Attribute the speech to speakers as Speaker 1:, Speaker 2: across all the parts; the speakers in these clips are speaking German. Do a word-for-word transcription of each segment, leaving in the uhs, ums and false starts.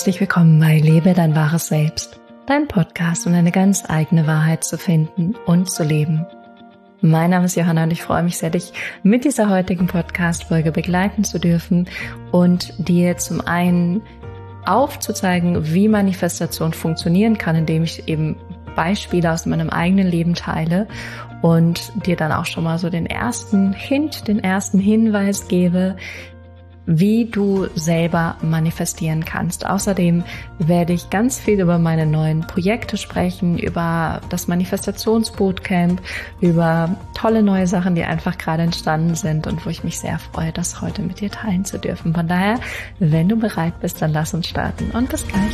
Speaker 1: Herzlich willkommen bei Lebe dein wahres Selbst, dein Podcast, um deine ganz eigene Wahrheit zu finden und zu leben. Mein Name ist Johanna und ich freue mich sehr, dich mit dieser heutigen Podcast-Folge begleiten zu dürfen und dir zum einen aufzuzeigen, wie Manifestation funktionieren kann, indem ich eben Beispiele aus meinem eigenen Leben teile und dir dann auch schon mal so den ersten Hint, den ersten Hinweis gebe, wie du selber manifestieren kannst. Außerdem werde ich ganz viel über meine neuen Projekte sprechen, über das Manifestationsbootcamp, über tolle neue Sachen, die einfach gerade entstanden sind und wo ich mich sehr freue, das heute mit dir teilen zu dürfen. Von daher, wenn du bereit bist, dann lass uns starten und bis gleich.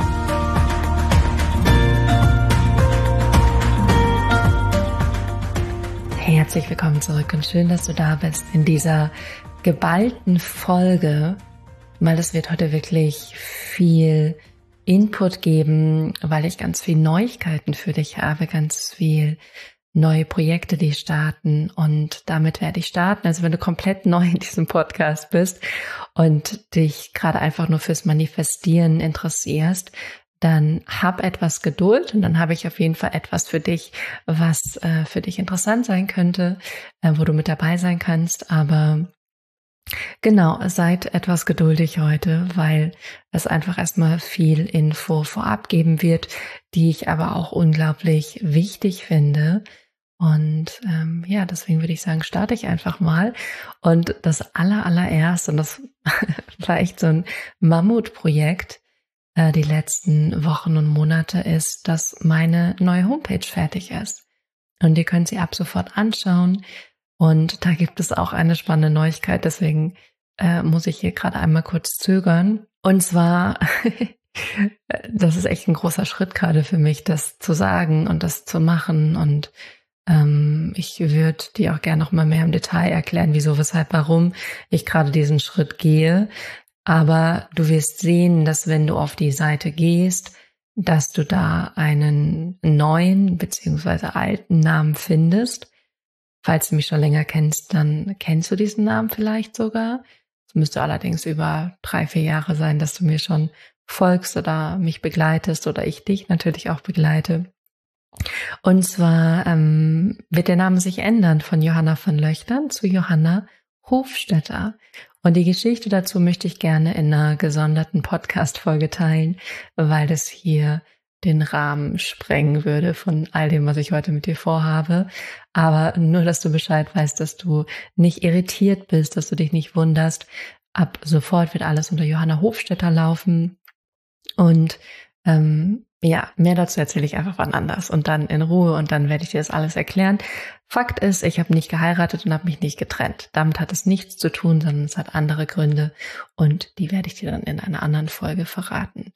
Speaker 1: Herzlich willkommen zurück und schön, dass du da bist in dieser geballten Folge, weil es wird heute wirklich viel Input geben, weil ich ganz viel Neuigkeiten für dich habe, ganz viel neue Projekte, die starten und damit werde ich starten. Also wenn du komplett neu in diesem Podcast bist und dich gerade einfach nur fürs Manifestieren interessierst, dann hab etwas Geduld und dann habe ich auf jeden Fall etwas für dich, was äh, für dich interessant sein könnte, äh, wo du mit dabei sein kannst, aber genau, seid etwas geduldig heute, weil es einfach erstmal viel Info vorab geben wird, die ich aber auch unglaublich wichtig finde. Und ähm, ja, deswegen würde ich sagen, starte ich einfach mal. Und das aller, allererste, und das war echt so ein Mammutprojekt, äh, die letzten Wochen und Monate, ist, dass meine neue Homepage fertig ist. Und ihr könnt sie ab sofort anschauen. Und da gibt es auch eine spannende Neuigkeit, deswegen äh, muss ich hier gerade einmal kurz zögern. Und zwar, das ist echt ein großer Schritt gerade für mich, das zu sagen und das zu machen. Und ähm, ich würde dir auch gerne noch mal mehr im Detail erklären, wieso, weshalb, warum ich gerade diesen Schritt gehe. Aber du wirst sehen, dass wenn du auf die Seite gehst, dass du da einen neuen beziehungsweise alten Namen findest. Falls du mich schon länger kennst, dann kennst du diesen Namen vielleicht sogar. Es müsste allerdings über drei, vier Jahre sein, dass du mir schon folgst oder mich begleitest oder ich dich natürlich auch begleite. Und zwar ähm, wird der Name sich ändern von Johanna von Löchtern zu Johanna Hofstetter. Und die Geschichte dazu möchte ich gerne in einer gesonderten Podcast-Folge teilen, weil das hier den Rahmen sprengen würde von all dem, was ich heute mit dir vorhabe. Aber nur, dass du Bescheid weißt, dass du nicht irritiert bist, dass du dich nicht wunderst. Ab sofort wird alles unter Johanna Hofstetter laufen. Und ähm, ja, mehr dazu erzähle ich einfach wann anders und dann in Ruhe und dann werde ich dir das alles erklären. Fakt ist, ich habe nicht geheiratet und habe mich nicht getrennt. Damit hat es nichts zu tun, sondern es hat andere Gründe und die werde ich dir dann in einer anderen Folge verraten.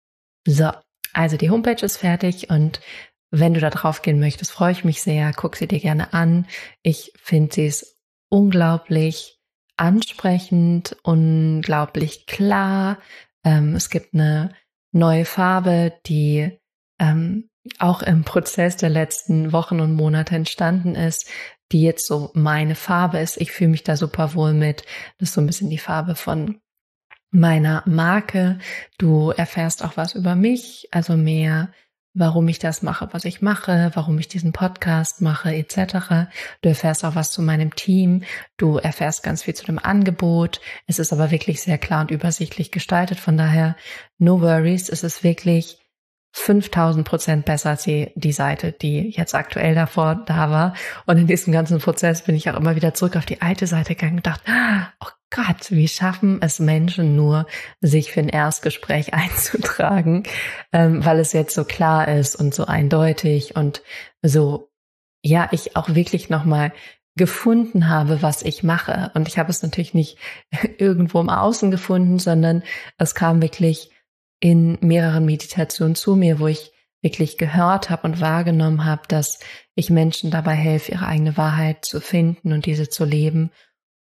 Speaker 1: So. Also die Homepage ist fertig und wenn du da drauf gehen möchtest, freue ich mich sehr. Guck sie dir gerne an. Ich finde sie ist unglaublich ansprechend, unglaublich klar. Ähm, es gibt eine neue Farbe, die ähm, auch im Prozess der letzten Wochen und Monate entstanden ist, die jetzt so meine Farbe ist. Ich fühle mich da super wohl mit. Das ist so ein bisschen die Farbe von meiner Marke. Du erfährst auch was über mich, also mehr, warum ich das mache, was ich mache, warum ich diesen Podcast mache, et cetera. Du erfährst auch was zu meinem Team. Du erfährst ganz viel zu dem Angebot. Es ist aber wirklich sehr klar und übersichtlich gestaltet. Von daher, no worries. Es ist wirklich fünftausend Prozent besser als die, die Seite, die jetzt aktuell davor da war. Und in diesem ganzen Prozess bin ich auch immer wieder zurück auf die alte Seite gegangen und dachte, oh Gott, wie schaffen es Menschen nur, sich für ein Erstgespräch einzutragen, ähm, weil es jetzt so klar ist und so eindeutig und so, ja, ich auch wirklich nochmal gefunden habe, was ich mache. Und ich habe es natürlich nicht irgendwo im Außen gefunden, sondern es kam wirklich in mehreren Meditationen zu mir, wo ich wirklich gehört habe und wahrgenommen habe, dass ich Menschen dabei helfe, ihre eigene Wahrheit zu finden und diese zu leben.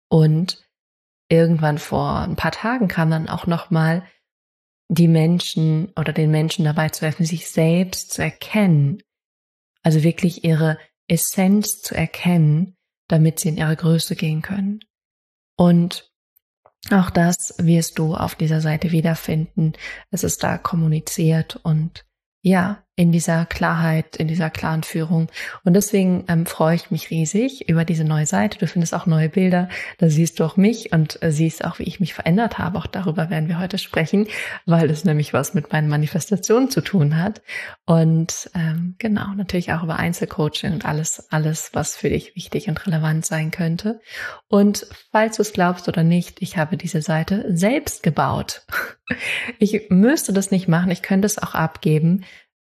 Speaker 1: Und irgendwann vor ein paar Tagen kam dann auch nochmal die Menschen oder den Menschen dabei zu helfen, sich selbst zu erkennen. Also wirklich ihre Essenz zu erkennen, damit sie in ihre Größe gehen können. Und Auch das wirst du auf dieser Seite wiederfinden. Es ist da kommuniziert und ja, in dieser Klarheit, in dieser klaren Führung. Und deswegen ähm, freue ich mich riesig über diese neue Seite. Du findest auch neue Bilder. Da siehst du auch mich und äh, siehst auch, wie ich mich verändert habe. Auch darüber werden wir heute sprechen, weil es nämlich was mit meinen Manifestationen zu tun hat. Und ähm, genau, natürlich auch über Einzelcoaching und alles, alles, was für dich wichtig und relevant sein könnte. Und falls du es glaubst oder nicht, ich habe diese Seite selbst gebaut. Ich müsste das nicht machen. Ich könnte es auch abgeben.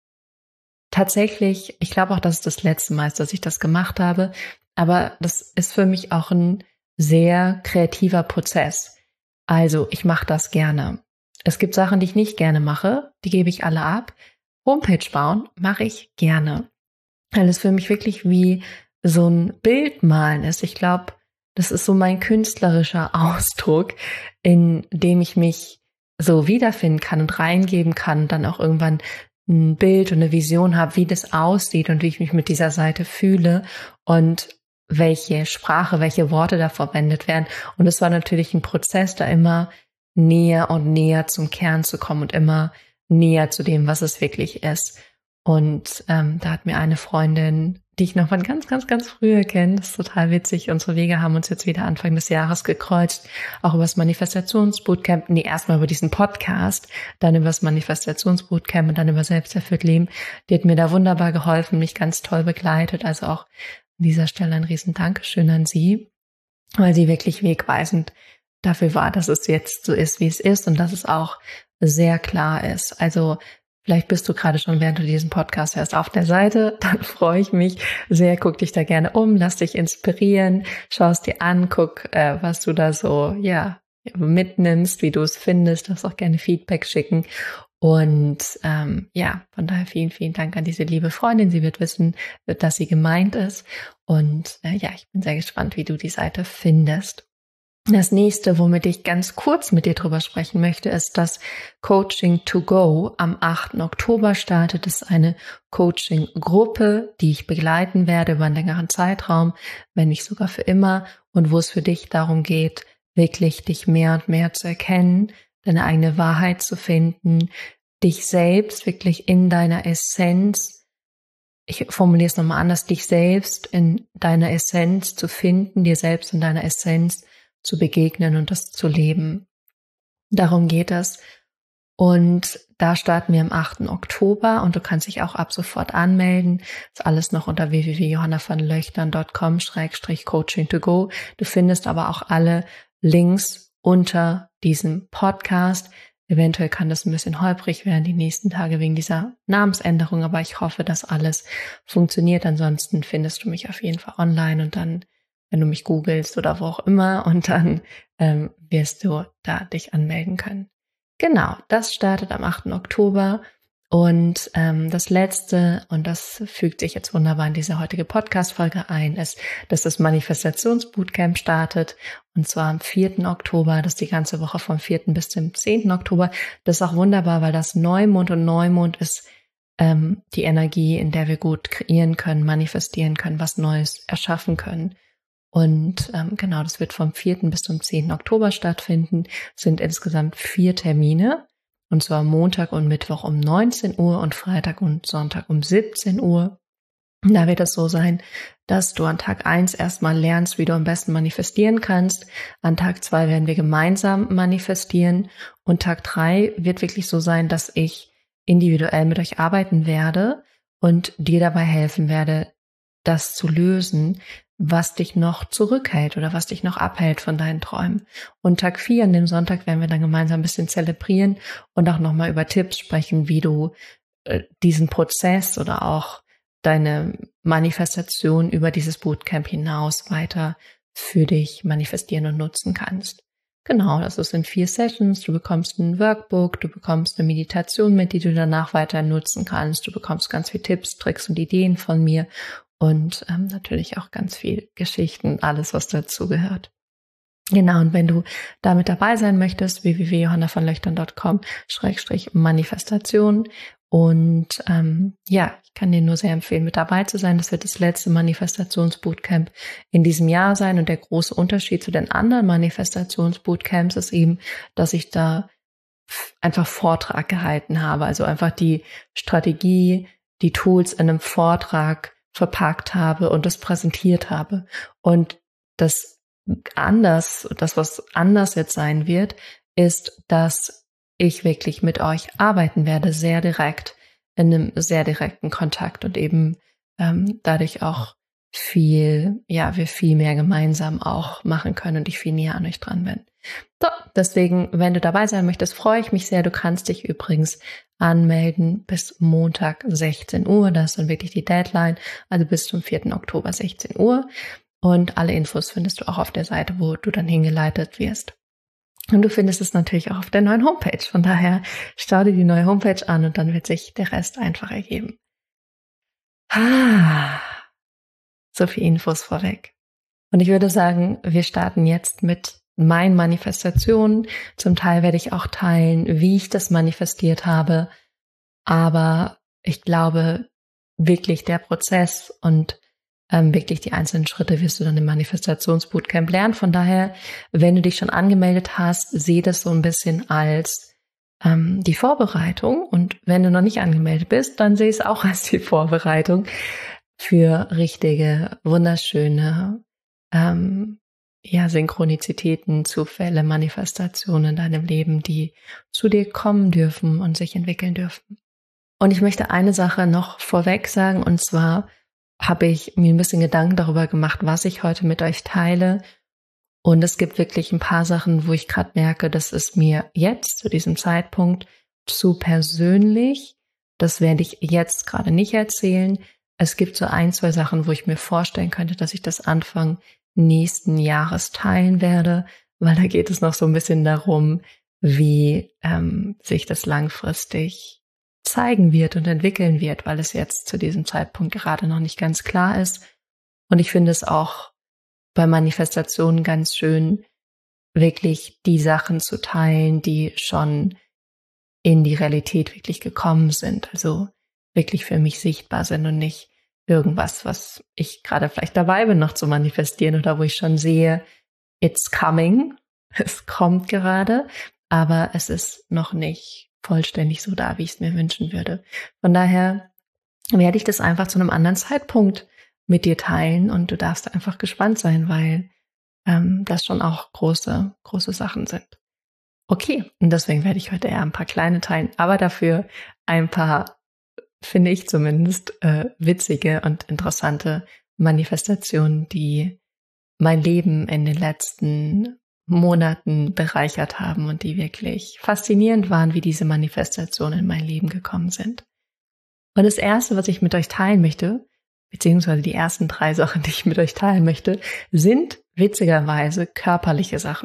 Speaker 1: Tatsächlich, ich glaube auch, dass es das letzte Mal ist, dass ich das gemacht habe, aber das ist für mich auch ein sehr kreativer Prozess. Also ich mache das gerne. Es gibt Sachen, die ich nicht gerne mache, die gebe ich alle ab. Homepage bauen mache ich gerne, weil es für mich wirklich wie so ein Bild malen ist. Ich glaube, das ist so mein künstlerischer Ausdruck, in dem ich mich so wiederfinden kann und reingeben kann und dann auch irgendwann ein Bild und eine Vision habe, wie das aussieht und wie ich mich mit dieser Seite fühle und welche Sprache, welche Worte da verwendet werden. Und es war natürlich ein Prozess, da immer näher und näher zum Kern zu kommen und immer näher zu dem, was es wirklich ist. Und ähm, da hat mir eine Freundin, die ich noch von ganz, ganz, ganz früher kenne, das ist total witzig, unsere Wege haben uns jetzt wieder Anfang des Jahres gekreuzt, auch über das Manifestationsbootcamp, nee, erstmal über diesen Podcast, dann über das Manifestationsbootcamp und dann über Selbsterfüllt Leben. Die hat mir da wunderbar geholfen, mich ganz toll begleitet, also auch an dieser Stelle ein riesen Dankeschön an sie, weil sie wirklich wegweisend dafür war, dass es jetzt so ist, wie es ist und dass es auch sehr klar ist. Also vielleicht bist du gerade schon, während du diesen Podcast hörst, auf der Seite. Dann freue ich mich sehr. Guck dich da gerne um, lass dich inspirieren, schau es dir an, guck, äh, was du da so ja mitnimmst, wie du es findest. Darfst auch gerne Feedback schicken. Und ähm, ja, von daher vielen, vielen Dank an diese liebe Freundin. Sie wird wissen, dass sie gemeint ist. Und äh, ja, ich bin sehr gespannt, wie du die Seite findest. Das nächste, womit ich ganz kurz mit dir drüber sprechen möchte, ist das Coaching to Go. Am achten Oktober startet es eine Coaching-Gruppe, die ich begleiten werde über einen längeren Zeitraum, wenn nicht sogar für immer, und wo es für dich darum geht, wirklich dich mehr und mehr zu erkennen, deine eigene Wahrheit zu finden, dich selbst wirklich in deiner Essenz, ich formuliere es nochmal anders, dich selbst in deiner Essenz zu finden, dir selbst in deiner Essenz zu begegnen und das zu leben. Darum geht es. Und da starten wir am achten Oktober und du kannst dich auch ab sofort anmelden. Das ist alles noch unter w w w punkt johanna van löchtern punkt com slash coaching to go. Du findest aber auch alle Links unter diesem Podcast. Eventuell kann das ein bisschen holprig werden die nächsten Tage wegen dieser Namensänderung, aber ich hoffe, dass alles funktioniert. Ansonsten findest du mich auf jeden Fall online und dann, wenn du mich googelst oder wo auch immer, und dann ähm, wirst du da dich anmelden können. Genau, das startet am achten Oktober und ähm, das letzte, und das fügt sich jetzt wunderbar in diese heutige Podcast-Folge ein, ist, dass das Manifestationsbootcamp startet, und zwar am vierten Oktober, das ist die ganze Woche vom vierten bis zum zehnten Oktober. Das ist auch wunderbar, weil das Neumond und Neumond ist ähm, die Energie, in der wir gut kreieren können, manifestieren können, was Neues erschaffen können. Und ähm, genau, das wird vom vierten bis zum zehnten Oktober stattfinden. Es sind insgesamt vier Termine, und zwar Montag und Mittwoch um neunzehn Uhr und Freitag und Sonntag um siebzehn Uhr. Und da wird es so sein, dass du an Tag eins erstmal lernst, wie du am besten manifestieren kannst. An Tag zwei werden wir gemeinsam manifestieren. Und Tag drei wird wirklich so sein, dass ich individuell mit euch arbeiten werde und dir dabei helfen werde, das zu lösen, was dich noch zurückhält oder was dich noch abhält von deinen Träumen. Und Tag vier, an dem Sonntag, werden wir dann gemeinsam ein bisschen zelebrieren und auch nochmal über Tipps sprechen, wie du äh, diesen Prozess oder auch deine Manifestation über dieses Bootcamp hinaus weiter für dich manifestieren und nutzen kannst. Genau, das ist in vier Sessions. Du bekommst ein Workbook, du bekommst eine Meditation mit, die du danach weiter nutzen kannst. Du bekommst ganz viele Tipps, Tricks und Ideen von mir. Und ähm, natürlich auch ganz viel Geschichten, alles, was dazu gehört. Genau, und wenn du damit dabei sein möchtest, w w w punkt johanna van löchtern punkt com slash manifestation, Und ähm, ja, ich kann dir nur sehr empfehlen, mit dabei zu sein. Das wird das letzte Manifestationsbootcamp in diesem Jahr sein. Und der große Unterschied zu den anderen Manifestationsbootcamps ist eben, dass ich da einfach Vortrag gehalten habe. Also einfach die Strategie, die Tools in einem Vortrag verpackt habe und das präsentiert habe. Und das anders, das was anders jetzt sein wird, ist, dass ich wirklich mit euch arbeiten werde, sehr direkt, in einem sehr direkten Kontakt und eben ähm, dadurch auch viel, ja, wir viel mehr gemeinsam auch machen können und ich viel näher an euch dran bin. So, deswegen, wenn du dabei sein möchtest, freue ich mich sehr. Du kannst dich übrigens anmelden bis Montag sechzehn Uhr. Das ist dann wirklich die Deadline, also bis zum vierten Oktober sechzehn Uhr. Und alle Infos findest du auch auf der Seite, wo du dann hingeleitet wirst. Und du findest es natürlich auch auf der neuen Homepage. Von daher schau dir die neue Homepage an und dann wird sich der Rest einfach ergeben. Ah, so viel Infos vorweg. Und ich würde sagen, wir starten jetzt mit meinen Manifestationen. Zum Teil werde ich auch teilen, wie ich das manifestiert habe. Aber ich glaube, wirklich der Prozess und ähm, wirklich die einzelnen Schritte wirst du dann im Manifestationsbootcamp lernen. Von daher, wenn du dich schon angemeldet hast, sehe das so ein bisschen als ähm, die Vorbereitung. Und wenn du noch nicht angemeldet bist, dann sehe es auch als die Vorbereitung für richtige, wunderschöne ähm, ja, Synchronizitäten, Zufälle, Manifestationen in deinem Leben, die zu dir kommen dürfen und sich entwickeln dürfen. Und ich möchte eine Sache noch vorweg sagen, und zwar habe ich mir ein bisschen Gedanken darüber gemacht, was ich heute mit euch teile. Und es gibt wirklich ein paar Sachen, wo ich gerade merke, das ist mir jetzt zu diesem Zeitpunkt zu persönlich. Das werde ich jetzt gerade nicht erzählen. Es gibt so ein, zwei Sachen, wo ich mir vorstellen könnte, dass ich das Anfang nächsten Jahres teilen werde, weil da geht es noch so ein bisschen darum, wie ähm, sich das langfristig zeigen wird und entwickeln wird, weil es jetzt zu diesem Zeitpunkt gerade noch nicht ganz klar ist. Und ich finde es auch bei Manifestationen ganz schön, wirklich die Sachen zu teilen, die schon in die Realität wirklich gekommen sind, also wirklich für mich sichtbar sind und nicht irgendwas, was ich gerade vielleicht dabei bin, noch zu manifestieren oder wo ich schon sehe, it's coming, es kommt gerade, aber es ist noch nicht vollständig so da, wie ich es mir wünschen würde. Von daher werde ich das einfach zu einem anderen Zeitpunkt mit dir teilen und du darfst einfach gespannt sein, weil ähm, das schon auch große, große Sachen sind. Okay, und deswegen werde ich heute eher ein paar kleine teilen, aber dafür ein paar, finde ich zumindest, äh, witzige und interessante Manifestationen, die mein Leben in den letzten Monaten bereichert haben und die wirklich faszinierend waren, wie diese Manifestationen in mein Leben gekommen sind. Und das Erste, was ich mit euch teilen möchte, beziehungsweise die ersten drei Sachen, die ich mit euch teilen möchte, sind witzigerweise körperliche Sachen.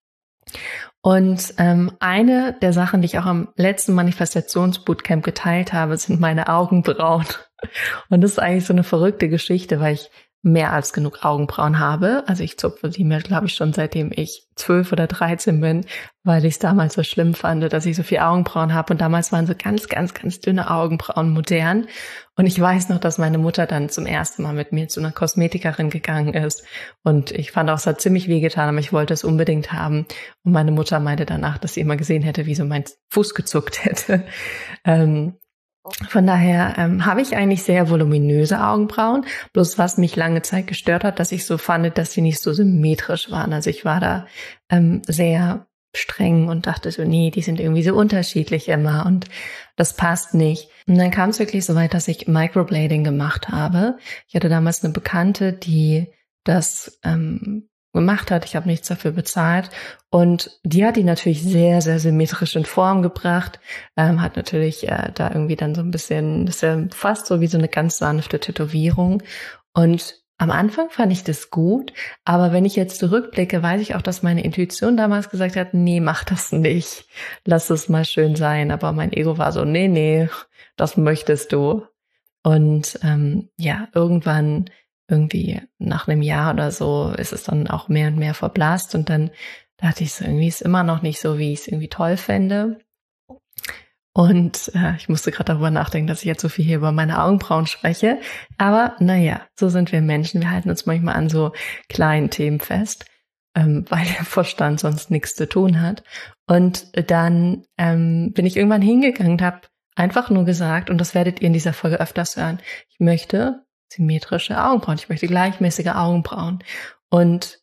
Speaker 1: Und ähm, eine der Sachen, die ich auch am letzten Manifestationsbootcamp geteilt habe, sind meine Augenbrauen. Und das ist eigentlich so eine verrückte Geschichte, weil ich mehr als genug Augenbrauen habe. Also ich zupfe die mir, glaube ich, schon seitdem ich zwölf oder dreizehn bin, weil ich es damals so schlimm fand, dass ich so viel Augenbrauen habe. Und damals waren so ganz, ganz, ganz dünne Augenbrauen modern. Und ich weiß noch, dass meine Mutter dann zum ersten Mal mit mir zu einer Kosmetikerin gegangen ist. Und ich fand auch, es hat ziemlich wehgetan, aber ich wollte es unbedingt haben. Und meine Mutter meinte danach, dass sie immer gesehen hätte, wie so mein Fuß gezuckt hätte. Ähm, Von daher ähm, habe ich eigentlich sehr voluminöse Augenbrauen, bloß was mich lange Zeit gestört hat, dass ich so fand, dass sie nicht so symmetrisch waren. Also ich war da ähm, sehr streng und dachte so, nee, die sind irgendwie so unterschiedlich immer und das passt nicht. Und dann kam es wirklich so weit, dass ich Microblading gemacht habe. Ich hatte damals eine Bekannte, die das ähm, gemacht hat. Ich habe nichts dafür bezahlt. Und die hat die natürlich sehr, sehr symmetrisch in Form gebracht. Ähm, hat natürlich äh, da irgendwie dann so ein bisschen, das ist ja fast so wie so eine ganz sanfte Tätowierung. Und am Anfang fand ich das gut, aber wenn ich jetzt zurückblicke, weiß ich auch, dass meine Intuition damals gesagt hat, nee, mach das nicht. Lass es mal schön sein. Aber mein Ego war so, nee, nee, das möchtest du. Und ähm, ja, irgendwann irgendwie nach einem Jahr oder so ist es dann auch mehr und mehr verblasst und dann dachte ich so, irgendwie ist immer noch nicht so, wie ich es irgendwie toll fände. Und äh, ich musste gerade darüber nachdenken, dass ich jetzt so viel hier über meine Augenbrauen spreche. Aber naja, so sind wir Menschen. Wir halten uns manchmal an so kleinen Themen fest, ähm, weil der Verstand sonst nichts zu tun hat. Und dann ähm, bin ich irgendwann hingegangen und habe einfach nur gesagt, und das werdet ihr in dieser Folge öfters hören, ich möchte symmetrische Augenbrauen, ich möchte gleichmäßige Augenbrauen. Und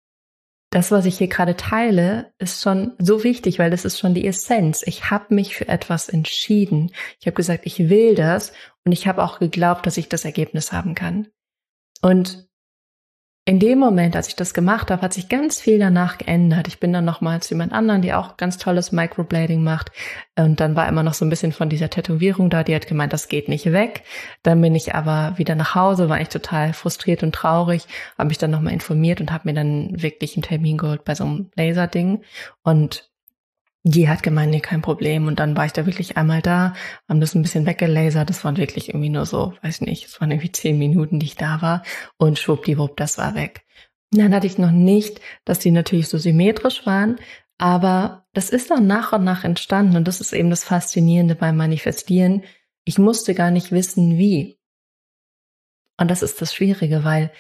Speaker 1: das, was ich hier gerade teile, ist schon so wichtig, weil das ist schon die Essenz. Ich habe mich für etwas entschieden. Ich habe gesagt, ich will das, und ich habe auch geglaubt, dass ich das Ergebnis haben kann. Und in dem Moment, als ich das gemacht habe, hat sich ganz viel danach geändert. Ich bin dann nochmal zu jemand anderen, die auch ganz tolles Microblading macht. Und dann war immer noch so ein bisschen von dieser Tätowierung da. Die hat gemeint, das geht nicht weg. Dann bin ich aber wieder nach Hause, war ich total frustriert und traurig, habe mich dann nochmal informiert und habe mir dann wirklich einen Termin geholt bei so einem Laserding. Und die hat gemeint, nee, kein Problem. Und dann war ich da wirklich einmal da, haben das ein bisschen weggelasert. Das waren wirklich irgendwie nur so, weiß nicht, es waren irgendwie zehn Minuten, die ich da war. Und schwuppdiwupp, das war weg. Und dann hatte ich noch nicht, dass die natürlich so symmetrisch waren. Aber das ist dann nach und nach entstanden. Und das ist eben das Faszinierende beim Manifestieren. Ich musste gar nicht wissen, wie. Und das ist das Schwierige, weil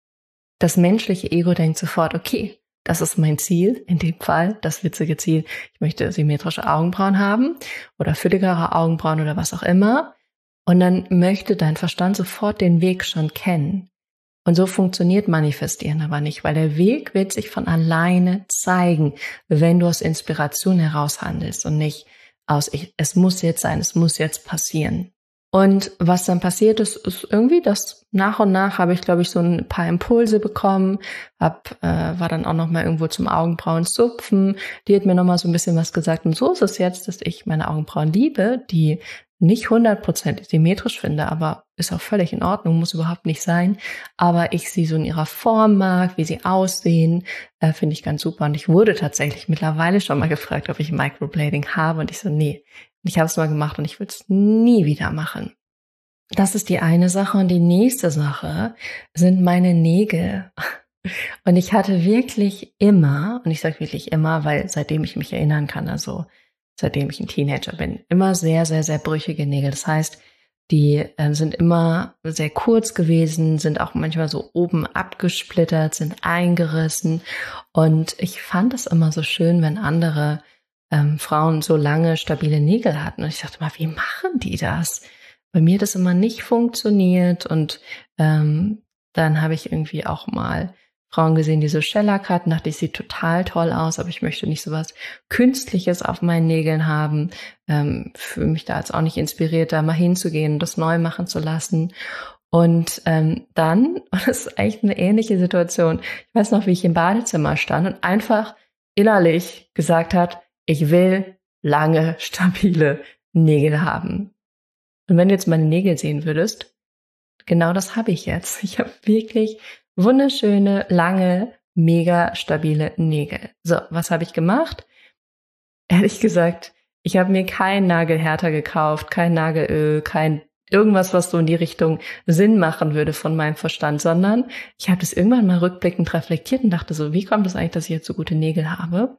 Speaker 1: das menschliche Ego denkt sofort, okay, das ist mein Ziel, in dem Fall, das witzige Ziel. Ich möchte symmetrische Augenbrauen haben oder fülligere Augenbrauen oder was auch immer. Und dann möchte dein Verstand sofort den Weg schon kennen. Und so funktioniert Manifestieren aber nicht, weil der Weg wird sich von alleine zeigen, wenn du aus Inspiration heraus handelst und nicht aus, ich, es muss jetzt sein, es muss jetzt passieren. Und was dann passiert ist, ist irgendwie, dass nach und nach habe ich, glaube ich, so ein paar Impulse bekommen, hab, äh, war dann auch noch mal irgendwo zum Augenbrauen zupfen. Die hat mir noch mal so ein bisschen was gesagt. Und so ist es jetzt, dass ich meine Augenbrauen liebe, die nicht hundertprozentig symmetrisch finde, aber ist auch völlig in Ordnung, muss überhaupt nicht sein. Aber ich sie so in ihrer Form mag, wie sie aussehen, äh, finde ich ganz super. Und ich wurde tatsächlich mittlerweile schon mal gefragt, ob ich Microblading habe. Und ich so, nee. Ich habe es mal gemacht und ich will es nie wieder machen. Das ist die eine Sache. Und die nächste Sache sind meine Nägel. Und ich hatte wirklich immer, und ich sage wirklich immer, weil seitdem ich mich erinnern kann, also seitdem ich ein Teenager bin, immer sehr, sehr, sehr brüchige Nägel. Das heißt, die äh, sind immer sehr kurz gewesen, sind auch manchmal so oben abgesplittert, sind eingerissen. Und ich fand es immer so schön, wenn andere Ähm, Frauen so lange stabile Nägel hatten. Und ich dachte mal, wie machen die das? Bei mir hat das immer nicht funktioniert. Und ähm, dann habe ich irgendwie auch mal Frauen gesehen, die so Shellac hatten. Dachte ich, sieht total toll aus, aber ich möchte nicht so was Künstliches auf meinen Nägeln haben. Ähm, fühle mich da jetzt auch nicht inspiriert, da mal hinzugehen und das neu machen zu lassen. Und ähm, dann, und das ist echt eine ähnliche Situation, ich weiß noch, wie ich im Badezimmer stand und einfach innerlich gesagt hat, ich will lange, stabile Nägel haben. Und wenn du jetzt meine Nägel sehen würdest, genau das habe ich jetzt. Ich habe wirklich wunderschöne, lange, mega stabile Nägel. So, was habe ich gemacht? Ehrlich gesagt, ich habe mir keinen Nagelhärter gekauft, kein Nagelöl, kein irgendwas, was so in die Richtung Sinn machen würde von meinem Verstand, sondern ich habe das irgendwann mal rückblickend reflektiert und dachte so, wie kommt es eigentlich, dass ich jetzt so gute Nägel habe?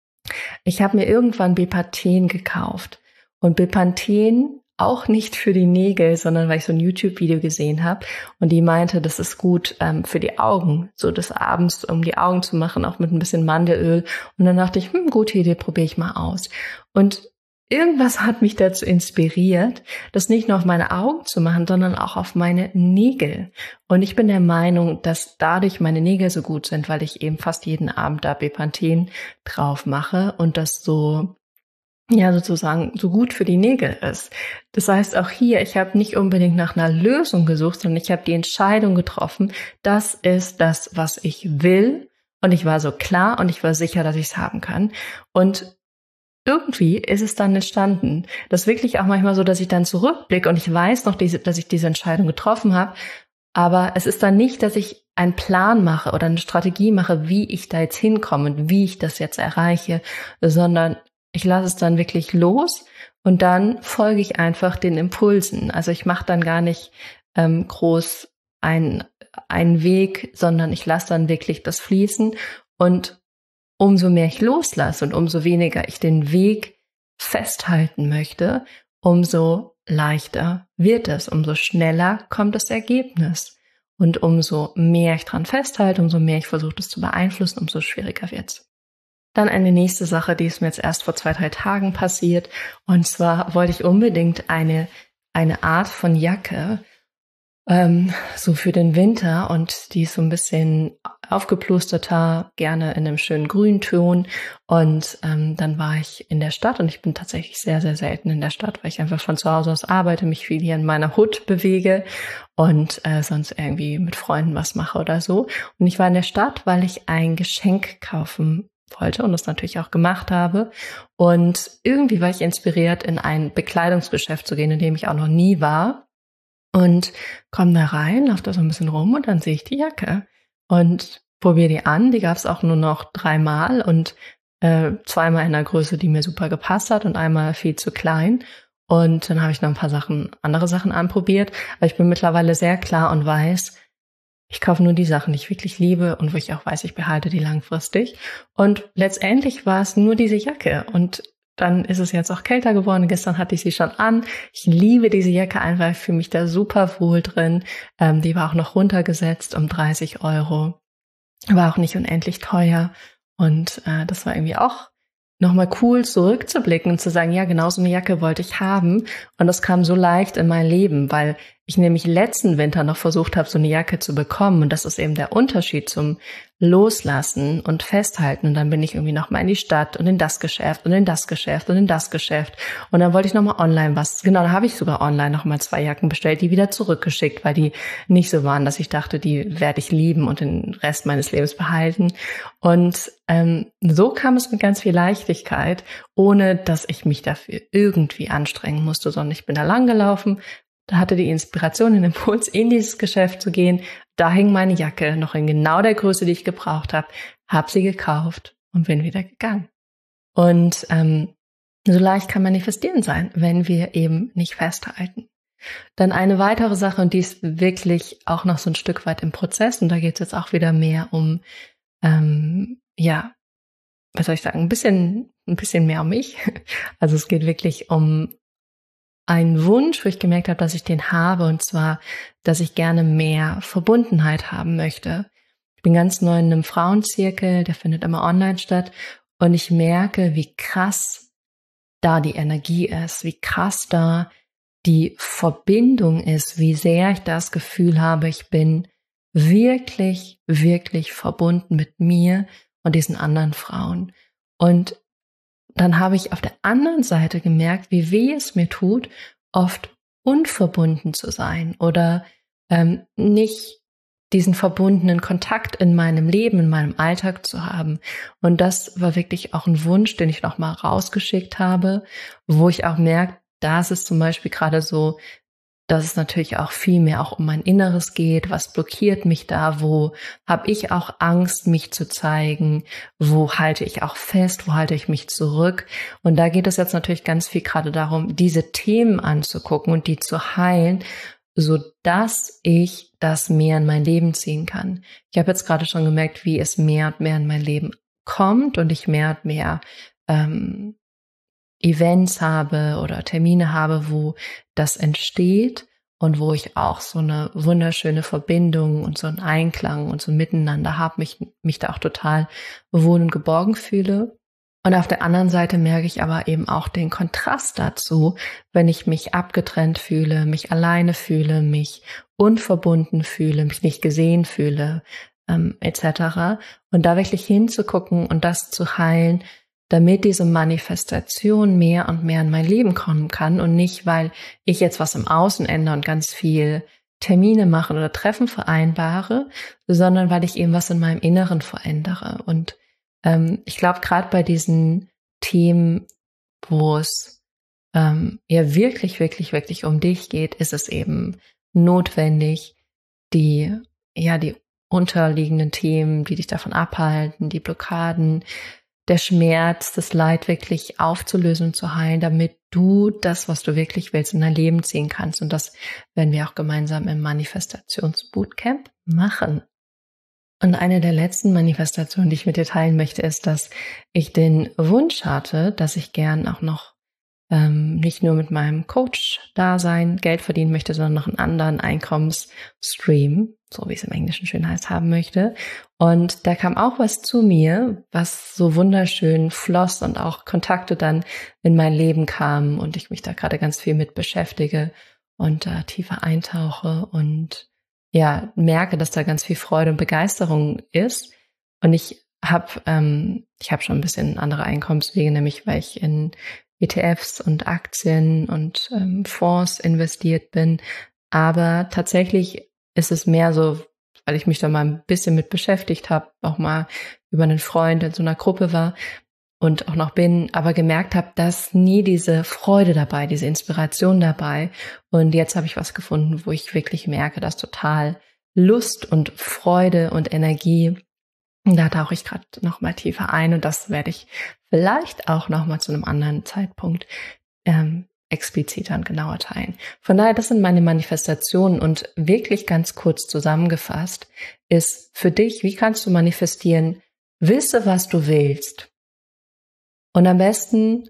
Speaker 1: Ich habe mir irgendwann Bepanthen gekauft und Bepanthen auch nicht für die Nägel, sondern weil ich so ein YouTube-Video gesehen habe und die meinte, das ist gut ähm, für die Augen, so des Abends, um die Augen zu machen, auch mit ein bisschen Mandelöl. Und dann dachte ich, hm, gute Idee, probiere ich mal aus. Und irgendwas hat mich dazu inspiriert, das nicht nur auf meine Augen zu machen, sondern auch auf meine Nägel. Und ich bin der Meinung, dass dadurch meine Nägel so gut sind, weil ich eben fast jeden Abend da Bepanthen drauf mache und das so, ja, sozusagen so gut für die Nägel ist. Das heißt auch hier, ich habe nicht unbedingt nach einer Lösung gesucht, sondern ich habe die Entscheidung getroffen, das ist das, was ich will. Und ich war so klar und ich war sicher, dass ich es haben kann. Und irgendwie ist es dann entstanden. Das ist wirklich auch manchmal so, dass ich dann zurückblicke und ich weiß noch, diese, dass ich diese Entscheidung getroffen habe. Aber es ist dann nicht, dass ich einen Plan mache oder eine Strategie mache, wie ich da jetzt hinkomme und wie ich das jetzt erreiche, sondern ich lasse es dann wirklich los und dann folge ich einfach den Impulsen. Also ich mache dann gar nicht ähm, groß einen, einen Weg, sondern ich lasse dann wirklich das fließen und umso mehr ich loslasse und umso weniger ich den Weg festhalten möchte, umso leichter wird es, umso schneller kommt das Ergebnis. Und umso mehr ich dran festhalte, umso mehr ich versuche, das zu beeinflussen, umso schwieriger wird's. Dann eine nächste Sache, die ist mir jetzt erst vor zwei, drei Tagen passiert. Und zwar wollte ich unbedingt eine, eine Art von Jacke, ähm, so für den Winter. Und die ist so ein bisschen aufgeplusterter, gerne in einem schönen Grünton. Und ähm, dann war ich in der Stadt und ich bin tatsächlich sehr, sehr selten in der Stadt, weil ich einfach von zu Hause aus arbeite, mich viel hier in meiner Hut bewege und äh, sonst irgendwie mit Freunden was mache oder so. Und ich war in der Stadt, weil ich ein Geschenk kaufen wollte und das natürlich auch gemacht habe. Und irgendwie war ich inspiriert, in ein Bekleidungsgeschäft zu gehen, in dem ich auch noch nie war. Und komme da rein, laufe da so ein bisschen rum und dann sehe ich die Jacke und probiere die an. Die gab es auch nur noch dreimal und äh, zweimal in einer Größe, die mir super gepasst hat und einmal viel zu klein. Und dann habe ich noch ein paar Sachen, andere Sachen anprobiert. Aber ich bin mittlerweile sehr klar und weiß, ich kaufe nur die Sachen, die ich wirklich liebe und wo ich auch weiß, ich behalte die langfristig. Und letztendlich war es nur diese Jacke und dann ist es jetzt auch kälter geworden. Gestern hatte ich sie schon an. Ich liebe diese Jacke einfach. Ich fühle mich da super wohl drin. Ähm, die war auch noch runtergesetzt um dreißig Euro. War auch nicht unendlich teuer. Und äh, das war irgendwie auch nochmal cool, zurückzublicken und zu sagen, ja, genau so eine Jacke wollte ich haben. Und das kam so leicht in mein Leben, weil ich nämlich letzten Winter noch versucht habe, so eine Jacke zu bekommen. Und das ist eben der Unterschied zum Loslassen und Festhalten. Und dann bin ich irgendwie nochmal in die Stadt und in das Geschäft und in das Geschäft und in das Geschäft. Und dann wollte ich nochmal online was. Genau, da habe ich sogar online nochmal zwei Jacken bestellt, die wieder zurückgeschickt, weil die nicht so waren, dass ich dachte, die werde ich lieben und den Rest meines Lebens behalten. Und ähm, so kam es mit ganz viel Leichtigkeit, ohne dass ich mich dafür irgendwie anstrengen musste, sondern ich bin da lang gelaufen. Da hatte die Inspiration, den Impuls, in dieses Geschäft zu gehen. Da hing meine Jacke noch in genau der Größe, die ich gebraucht habe, habe sie gekauft und bin wieder gegangen. Und ähm, so leicht kann manifestieren sein, wenn wir eben nicht festhalten. Dann eine weitere Sache, und die ist wirklich auch noch so ein Stück weit im Prozess, und da geht es jetzt auch wieder mehr um, ähm, ja, was soll ich sagen, ein bisschen, ein bisschen mehr um mich. Also es geht wirklich um ein Wunsch, wo ich gemerkt habe, dass ich den habe, und zwar, dass ich gerne mehr Verbundenheit haben möchte. Ich bin ganz neu in einem Frauenzirkel, der findet immer online statt, und ich merke, wie krass da die Energie ist, wie krass da die Verbindung ist, wie sehr ich das Gefühl habe, ich bin wirklich, wirklich verbunden mit mir und diesen anderen Frauen. Und dann habe ich auf der anderen Seite gemerkt, wie weh es mir tut, oft unverbunden zu sein oder ähm, nicht diesen verbundenen Kontakt in meinem Leben, in meinem Alltag zu haben. Und das war wirklich auch ein Wunsch, den ich nochmal rausgeschickt habe, wo ich auch merke, da ist es zum Beispiel gerade so, dass es natürlich auch viel mehr auch um mein Inneres geht. Was blockiert mich da? Wo habe ich auch Angst, mich zu zeigen? Wo halte ich auch fest? Wo halte ich mich zurück? Und da geht es jetzt natürlich ganz viel gerade darum, diese Themen anzugucken und die zu heilen, so dass ich das mehr in mein Leben ziehen kann. Ich habe jetzt gerade schon gemerkt, wie es mehr und mehr in mein Leben kommt und ich mehr und mehr ähm, Events habe oder Termine habe, wo das entsteht und wo ich auch so eine wunderschöne Verbindung und so einen Einklang und so ein Miteinander habe, mich, mich da auch total wohl und geborgen fühle. Und auf der anderen Seite merke ich aber eben auch den Kontrast dazu, wenn ich mich abgetrennt fühle, mich alleine fühle, mich unverbunden fühle, mich nicht gesehen fühle, ähm, et cetera. Und da wirklich hinzugucken und das zu heilen, damit diese Manifestation mehr und mehr in mein Leben kommen kann und nicht, weil ich jetzt was im Außen ändere und ganz viel Termine mache oder Treffen vereinbare, sondern weil ich eben was in meinem Inneren verändere. Und ähm, ich glaube, gerade bei diesen Themen, wo es ähm, ja wirklich, wirklich, wirklich um dich geht, ist es eben notwendig, die, ja, die unterliegenden Themen, die dich davon abhalten, die Blockaden, der Schmerz, das Leid wirklich aufzulösen und zu heilen, damit du das, was du wirklich willst, in dein Leben ziehen kannst. Und das werden wir auch gemeinsam im Manifestationsbootcamp machen. Und eine der letzten Manifestationen, die ich mit dir teilen möchte, ist, dass ich den Wunsch hatte, dass ich gern auch noch ähm, nicht nur mit meinem Coach-Dasein Geld verdienen möchte, sondern noch einen anderen Einkommensstream, so wie es im Englischen schön heißt, haben möchte. Und da kam auch was zu mir, was so wunderschön floss und auch Kontakte dann in mein Leben kamen und ich mich da gerade ganz viel mit beschäftige und da tiefer eintauche und ja, merke, dass da ganz viel Freude und Begeisterung ist. Und ich habe ähm, ich habe schon ein bisschen andere Einkommenswege, nämlich weil ich in E T Fs und Aktien und ähm, Fonds investiert bin. Aber tatsächlich ist es mehr so, weil ich mich da mal ein bisschen mit beschäftigt habe, auch mal über einen Freund in so einer Gruppe war und auch noch bin, aber gemerkt habe, dass nie diese Freude dabei, diese Inspiration dabei. Und jetzt habe ich was gefunden, wo ich wirklich merke, dass total Lust und Freude und Energie, da tauche ich gerade noch mal tiefer ein und das werde ich vielleicht auch noch mal zu einem anderen Zeitpunkt ähm, expliziter und genauer teilen. Von daher, das sind meine Manifestationen und wirklich ganz kurz zusammengefasst ist für dich, wie kannst du manifestieren? Wisse, was du willst. Und am besten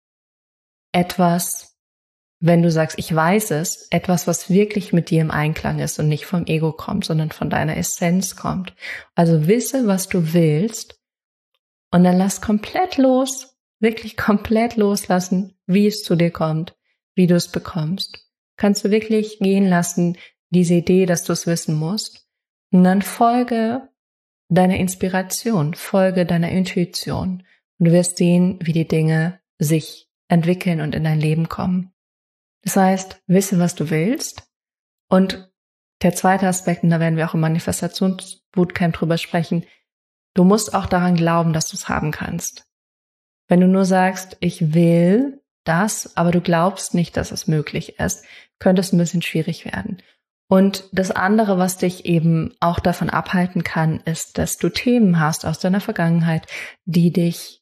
Speaker 1: etwas, wenn du sagst, ich weiß es, etwas, was wirklich mit dir im Einklang ist und nicht vom Ego kommt, sondern von deiner Essenz kommt. Also wisse, was du willst und dann lass komplett los, wirklich komplett loslassen, wie es zu dir kommt, wie du es bekommst. Kannst du wirklich gehen lassen, diese Idee, dass du es wissen musst. Und dann folge deiner Inspiration, folge deiner Intuition. Und du wirst sehen, wie die Dinge sich entwickeln und in dein Leben kommen. Das heißt, wisse, was du willst. Und der zweite Aspekt, und da werden wir auch im Manifestationsbootcamp drüber sprechen, du musst auch daran glauben, dass du es haben kannst. Wenn du nur sagst, ich will das, aber du glaubst nicht, dass es möglich ist, könnte es ein bisschen schwierig werden. Und das andere, was dich eben auch davon abhalten kann, ist, dass du Themen hast aus deiner Vergangenheit, die dich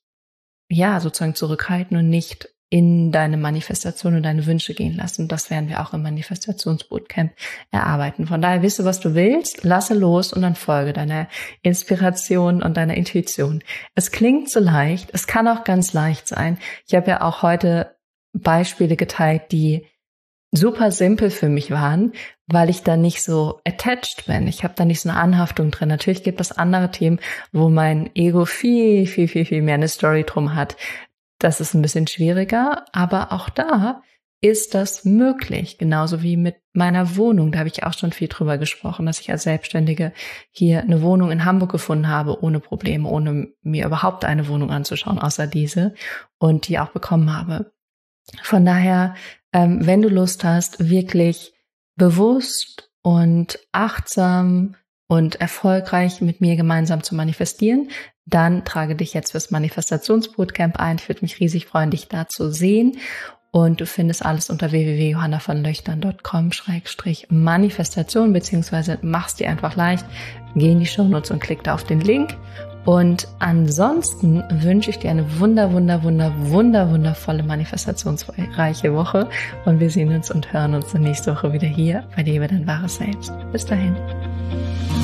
Speaker 1: ja sozusagen zurückhalten und nicht in deine Manifestation und deine Wünsche gehen lassen. Das werden wir auch im Manifestationsbootcamp erarbeiten. Von daher wisse, was du willst, lasse los und dann folge deiner Inspiration und deiner Intuition. Es klingt so leicht, es kann auch ganz leicht sein. Ich habe ja auch heute Beispiele geteilt, die super simpel für mich waren, weil ich da nicht so attached bin. Ich habe da nicht so eine Anhaftung drin. Natürlich gibt es andere Themen, wo mein Ego viel, viel, viel, viel mehr eine Story drum hat. Das ist ein bisschen schwieriger, aber auch da ist das möglich. Genauso wie mit meiner Wohnung. Da habe ich auch schon viel drüber gesprochen, dass ich als Selbstständige hier eine Wohnung in Hamburg gefunden habe, ohne Probleme, ohne mir überhaupt eine Wohnung anzuschauen, außer diese, und die auch bekommen habe. Von daher, ähm, wenn du Lust hast, wirklich bewusst und achtsam und erfolgreich mit mir gemeinsam zu manifestieren, dann trage dich jetzt fürs Manifestationsbootcamp ein. Ich würde mich riesig freuen, dich da zu sehen. Und du findest alles unter w w w punkt johanna von löchtern punkt com Schrägstrich Manifestation, beziehungsweise machst dir einfach leicht, geh in die Shownotes und klick da auf den Link. Und ansonsten wünsche ich dir eine wunder, wunder, wunder, wunder, wundervolle manifestationsreiche Woche. Und wir sehen uns und hören uns nächste Woche wieder hier bei dir über dein wahres Selbst. Bis dahin.